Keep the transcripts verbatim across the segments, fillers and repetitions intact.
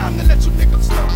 time to let you niggas know.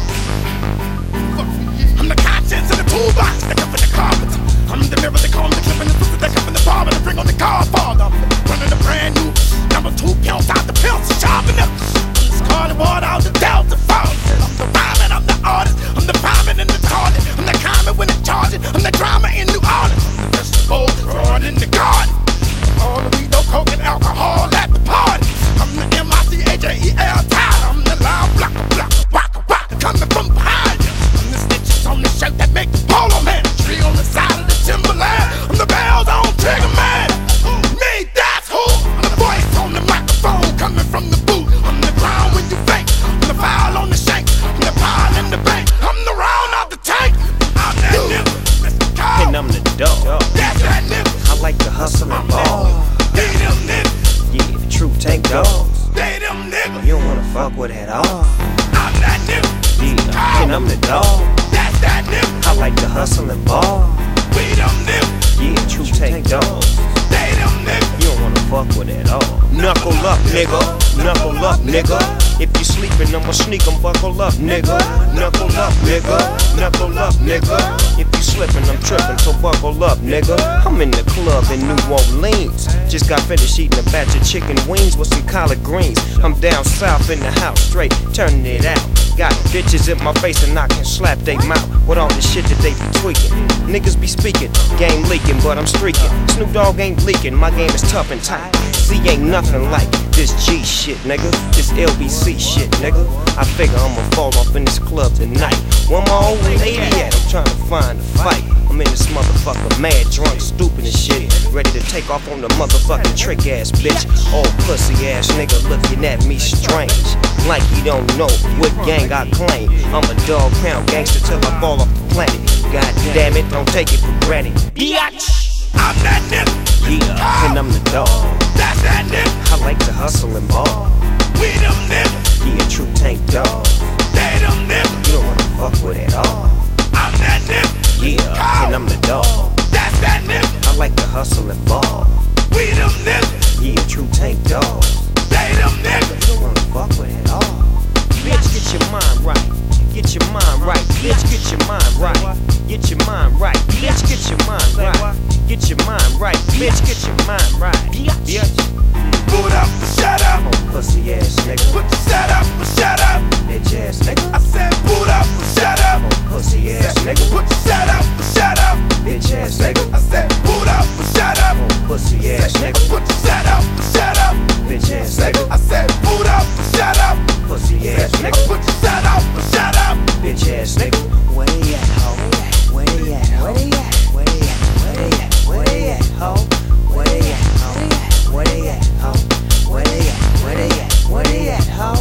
Fuck me, yeah. I'm the contents of the toolbox, they come from the carpet. I'm the mirror, they call me the clip, and the foot, they come from the bar, and I bring on the Godfather. I'm running a brand new number two counts out the pills, sharpen up. I'm the Scarlet Water out the Delta Falls. I'm the rhyming, I'm the artist, I'm the rhyming and the target. I'm the common when it's charging, I'm the drama in New Orleans. I'm the vegetable growing in the garden. All the weed, no coke and alcohol at the party. I'm the M I C H A E L Tyler. I'm the loud blocker, blocker, waka, waka, coming from behind you. I'm the stitches on the shirt that make the polo man. The tree on the side of the timberland. I'm the bells on trigger man. Me, that's who. I'm the voice on the microphone coming from the booth. I'm the ground when you think. I'm the file on the shank. I'm the pile in the bank. I'm the round out the tank. I'm that nigga, Mister Cold. And I'm the dog. That's that nigga. I like to hustle and ball. They them niggas. Yeah, the true tank dogs. They them niggas. You don't wanna fuck with at all. I'm that nigga. Yeah, and I'm the dog. That's that nigga. I like to hustle and ball. We them niggas. Yeah, true tank dogs. They them niggas. You don't wanna fuck with at all. Knuckle up, nigga. Knuckle up, nigga. If you sleepin', I'ma sneak 'em. Buckle up, nigga. Knuckle up, nigga. Knuckle up, nigga. If you slippin', I'm trippin', so buckle up, nigga. I'm in the club in New Orleans. Just got finished eating a batch of chicken wings with some collard greens. I'm down south in the house, straight turning it out. Got bitches in my face and I can slap they mouth with all the shit that they be tweaking. Niggas be speaking, game leaking, but I'm streaking. Snoop Dogg ain't leaking, my game is tough and tight. C ain't nothing like this G shit, nigga. This L B C shit, nigga. I figure I'ma fall off in this club tonight. Where my old lady at? I'm trying to find a fight. I'm in this motherfucker mad, drunk, stupid and shit. Ready to take off on the motherfucking trick ass bitch. Old pussy ass nigga looking at me strange. Like he don't know what gang I claim. I'm a dog pound gangster till I fall off the planet. God damn it, don't take it for granted. Biatch! I'm that nigga. Yeah, and I'm the dog. That's that nigga. I like to hustle and ball. We them niggas. Yeah, true tank dog. They them niggas. You don't wanna fuck with at all. I'm that nigga. Yeah, and I'm the dog. That's that nigga. I like to hustle and ball. We them niggas. Yeah, true tank dog. They them niggas. You don't wanna fuck with at all. Bitch, get your mind right. Get your mind right. Bitch, get your mind right. Get your mind right. Bitch, get your mind right. Get your mind right. Bitch, get your mind right. Bitch. Boot up, shut up. Oh, pussy ass nigga. Put your shut up, shut up. Bitch ass nigga. I said boot up, shut up. Oh, pussy ass nigga. Put your shut up, shut up. Bitch ass nigga. I said boot up, shut up. Oh, pussy ass nigga. Put your shut up, shut up. Bitch ass nigga. I said boot up, shut up. Pussy ass nigga. Put your shut up, shut up. Bitch ass nigga. Where they at, ho? Where they at, ho? Where they at? Where they at? Where they at? Where they at, ho? Where they at, ho? Where they at, ho? Where they at? Where they at? Where they at, ho?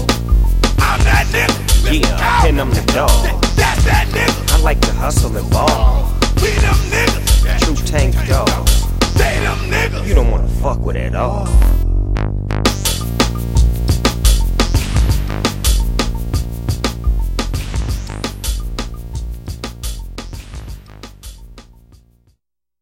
I'm that nigga. Yeah, and I'm the dog. That's that nigga. I like to hustle and ball. We them niggas. True tank dog. They them niggas. You don't wanna fuck with at all.